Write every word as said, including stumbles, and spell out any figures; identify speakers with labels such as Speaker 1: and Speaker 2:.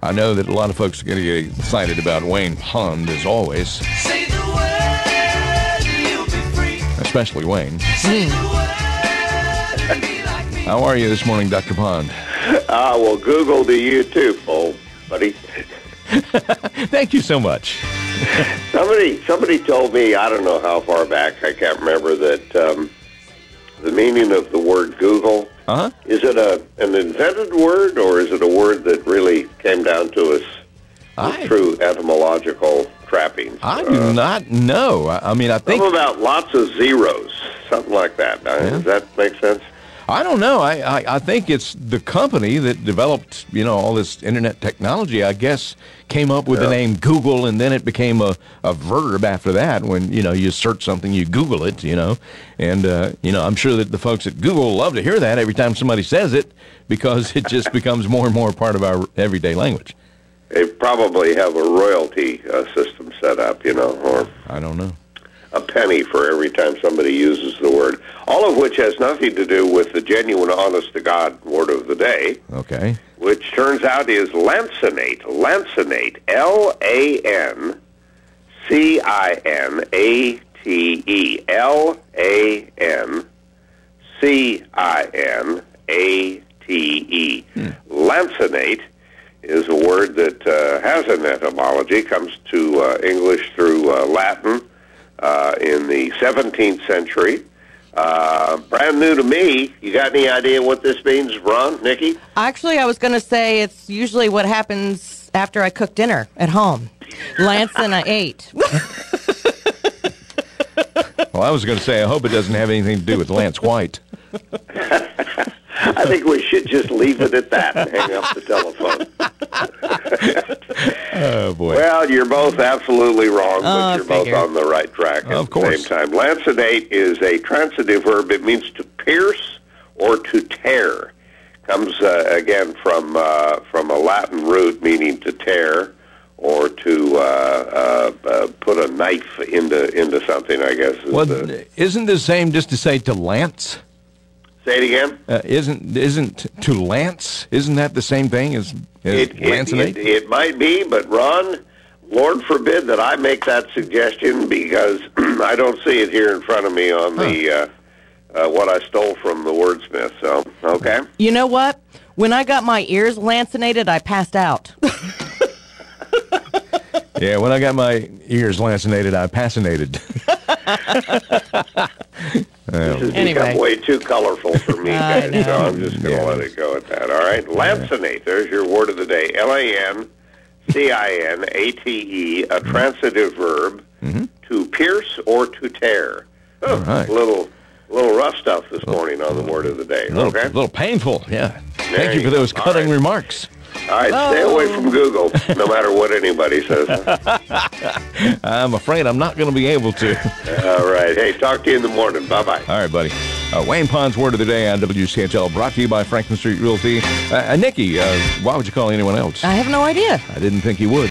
Speaker 1: I know that a lot of folks are going to get excited about Wayne Pond, as always.
Speaker 2: Say the word, you'll be free.
Speaker 1: Especially Wayne.
Speaker 2: Say the word, be like me.
Speaker 1: How are you this morning, Doctor Pond?
Speaker 3: Ah, well, Google to you too, old buddy.
Speaker 1: Thank you so much.
Speaker 3: Somebody, somebody told me, I don't know how far back, I can't remember, that um, the meaning of the word Google,
Speaker 1: Uh-huh.
Speaker 3: is it a an invented word, or is it a word that really came down to us with
Speaker 1: I-
Speaker 3: true etymological trappings?
Speaker 1: I do
Speaker 3: Uh,
Speaker 1: not know. I, I mean, I think...
Speaker 3: Something about lots of zeros, something like that. Uh,
Speaker 1: Yeah.
Speaker 3: Does that make sense?
Speaker 1: I don't know. I, I, I think it's the company that developed, you know, all this internet technology, I guess, came up with the
Speaker 3: Yeah.
Speaker 1: name Google, and then it became a, a verb after that. When, you know, you search something, you Google it, you know. And, uh, you know, I'm sure that the folks at Google love to hear that every time somebody says it, because it just becomes more and more part of our everyday language.
Speaker 3: They probably have a royalty uh, system set up, you know, or
Speaker 1: I don't know.
Speaker 3: a penny for every time somebody uses the word, all of which has nothing to do with the genuine, honest-to-God word of the day,
Speaker 1: Okay.
Speaker 3: which turns out is lancinate. Lancinate, L A N C I N A T E. L A N C I N A T E. Lancinate is a word that uh, has an etymology, comes to uh, English through uh, Latin uh, in the seventeenth century. Uh, brand new to me. You got any idea what this means, Ron, Nikki?
Speaker 4: Actually, I was going to say it's usually what happens after I cook dinner at home. Lance and I ate.
Speaker 1: Well, I was going to say, I hope it doesn't have anything to do with Lance White.
Speaker 3: I think we should just leave it at that and hang up the telephone.
Speaker 1: Oh, boy.
Speaker 3: Well, you're both absolutely wrong, but
Speaker 4: Oh,
Speaker 3: you're both
Speaker 4: figured.
Speaker 3: on the right track at
Speaker 1: Of
Speaker 3: the
Speaker 1: course.
Speaker 3: same time. Lancinate is a transitive verb. It means to pierce or to tear. Comes, uh, again, from uh, from a Latin root meaning to tear or to uh, uh, uh, put a knife into into something, I guess. Is
Speaker 1: Well,
Speaker 3: the,
Speaker 1: isn't the same just to say to lance?
Speaker 3: say it again?
Speaker 1: Uh, isn't isn't to lance? Isn't that the same thing as, as
Speaker 3: It, it,
Speaker 1: lancinate?
Speaker 3: it, it might be, but Ron, Lord forbid that I make that suggestion, because I don't see it here in front of me on the uh, uh, what I stole from the wordsmith. So, okay.
Speaker 4: You know what? When I got my ears lancinated, I passed out.
Speaker 1: Yeah, when I got my ears lancinated, I passinated.
Speaker 3: This has
Speaker 4: Anyway.
Speaker 3: become way too colorful for me,
Speaker 4: I
Speaker 3: guys,
Speaker 4: know.
Speaker 3: so I'm just going to
Speaker 1: Yeah.
Speaker 3: let it go at that. All right? Lancinate, there's your word of the day. L A N C I N A T E, a transitive verb, to pierce or to tear. Oh,
Speaker 1: All right.
Speaker 3: a little, little rough stuff this morning on the word of the day,
Speaker 1: A little,
Speaker 3: okay?
Speaker 1: little painful, yeah.
Speaker 3: There
Speaker 1: Thank you
Speaker 3: you
Speaker 1: for those
Speaker 3: go. All
Speaker 1: cutting
Speaker 3: right.
Speaker 1: remarks.
Speaker 3: All right, stay away from Google, no matter what anybody says.
Speaker 1: I'm afraid I'm not going to be able to.
Speaker 3: All right. Hey, talk to you in the morning. Bye-bye.
Speaker 1: All right, buddy. Uh, Wayne Pond's Word of the Day on W C H L, brought to you by Franklin Street Realty. Uh, uh, Nikki, uh, why would you call anyone else?
Speaker 4: I have no idea.
Speaker 1: I didn't think you would.